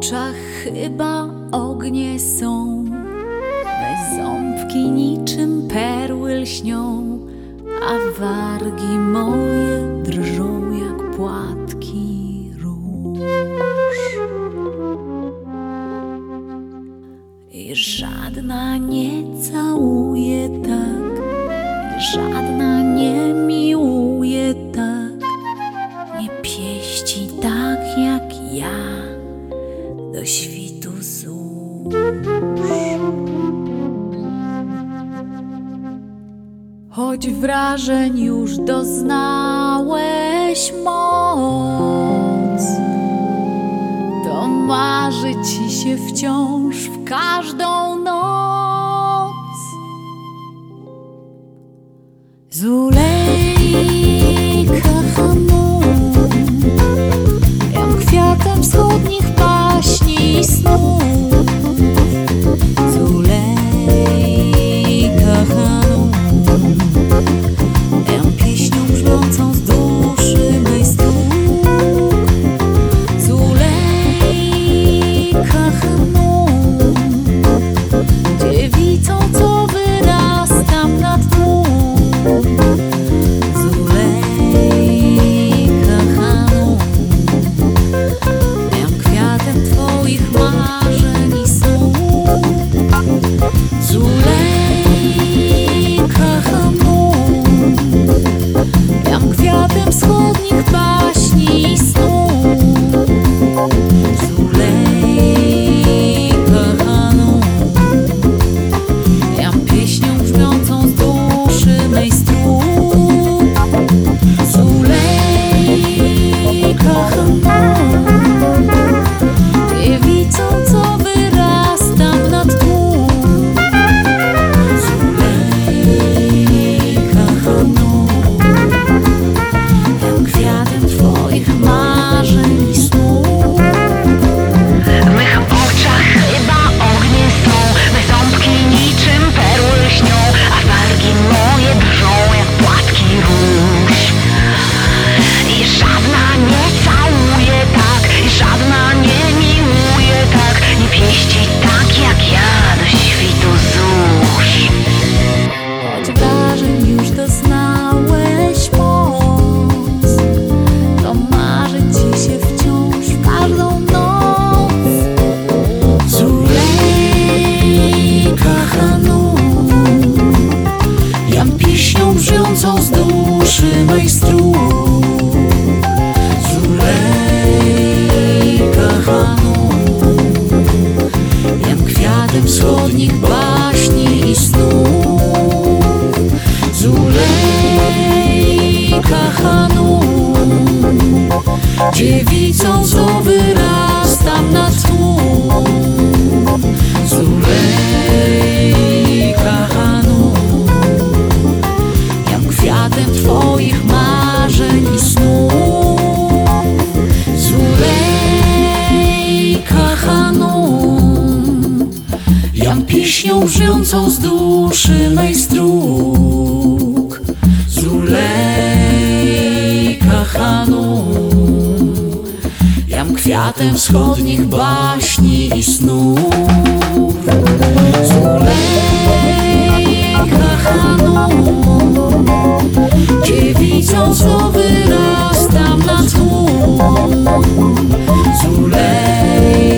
oczach chyba ognie są, me ząbki niczym perły lśnią, a wargi moje drżą jak płatki róż. I żadna nie całuje tak, i żadna nie miłuje tak, nie pieści tak jak ja do świtu zórz. Choć wrażeń już doznałeś moc, to marzy ci się wciąż w każdą noc. Zulejka Hanum, jem kwiatem wschodnich baśni i snów. Zulejka Hanum, jem pieśnią brzmiącą z duszy mej stóp. Zulejka Hanum, dziewicą, co wyrastam nad tłum. Zulejka Hanum, jem kwiatem twoich marzeń i snów. Zulejka Hanum, jem kwiatem wschodnich baśni i snów. Zulejka Hanum, jem pieśnią brzmiącą z duszy mej stóp. Zulejka Hanum, dziewicą, co wyrastam nad tłum. Zulejka Hanum, jem kwiatem twoich marzeń i snów. W mych oczach chyba ognie są, me ząbki niczym perły lśnią, a wargi moje drżą jak płatki róż. I żadna nie całuje tak, i żadna nie miłuje tak, nie pieści tak jak ja do świtu zórz. Choć wrażeń już doznałeś moc, to marzy ci się wciąż w każdą noc. Zulejka Hanum, jem pieśnią brzmiącą z duszy mej strun. Zulejka Hanum, jem kwiatem wschodnich baśni i snów. Zulejka Hanum, dziewicą, co wyrastam nad tłum. Zulejka Hanum, jem kwiatem twoich marzeń i snów. Zulejka Hanum, jem pieśnią brzmiącą z duszy mej stróg. Zulejka Hanum, jem kwiatem wschodnich baśni i snów. Zulejka Hanum, dziewicą, co wyrastam nad tłum. Zulejka